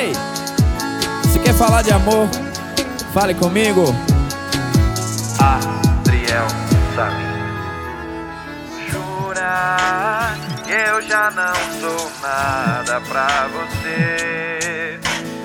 Ei, se quer falar de amor, fale comigo. Adriel Salim. Jura que eu já não sou nada pra você.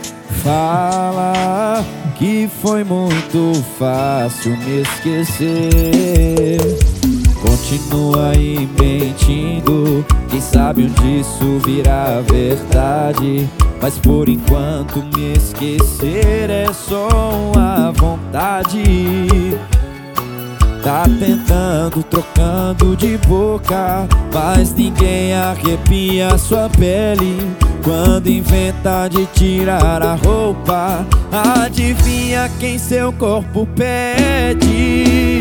Fala que foi muito fácil me esquecer. Continua aí mentindo, quem sabe um dia isso virá verdade. Mas por enquanto me esquecer é só uma vontade. Tá tentando, trocando de boca, mas ninguém arrepia sua pele. Quando inventa de tirar a roupa, adivinha quem seu corpo pede?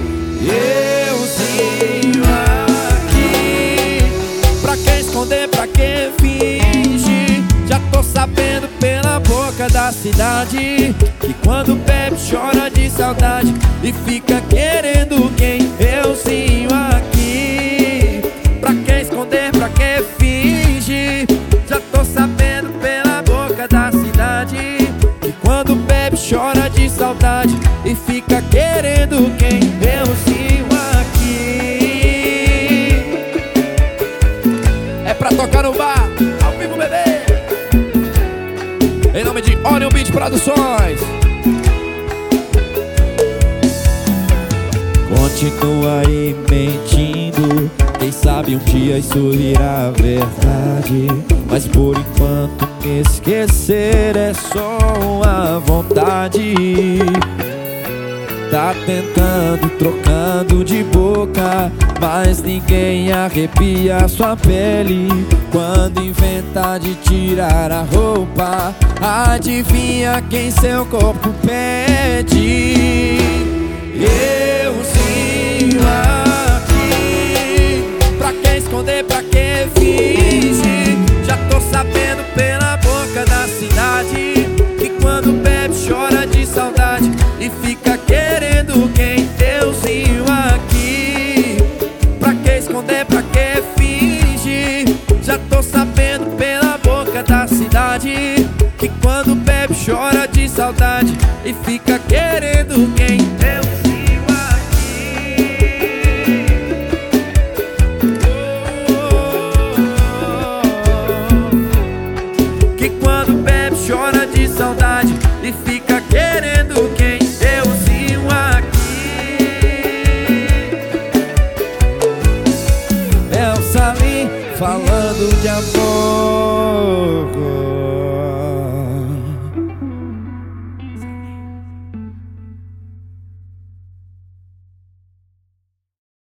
Euzinho aqui. Pra que esconder, pra que fingir? Já tô sabendo pela boca da cidade que quando bebe chora de saudade e fica querendo quem? Euzinho aqui. Pra que esconder, pra que fingir? Já tô sabendo pela boca da cidade que quando bebe chora de saudade e fica querendo quem? Euzinho aqui. É pra tocar no bar, ao vivo, bebê. Em nome de Orion Beat Produções. Continua aí mentindo, quem sabe um dia isso virá verdade. Mas por enquanto me esquecer é só uma vontade. Tá tentando, trocando de boca, mas ninguém arrepia sua pele. Quando inventa de tirar a roupa, adivinha quem seu corpo pede? Euzinho aqui. Pra que esconder, pra que fingir? Já tô sabendo pela boca da cidade que quando bebe chora de saudade e fica querendo quem? Euzinho aqui. Pra que esconder, pra que fingir? Já tô sabendo pela boca da cidade que quando bebe chora de saudade e fica querendo quem? Euzinho aqui. Que quando bebe chora de saudade e fica querendo quem? Euzinho aqui. É o Salim falando de amor.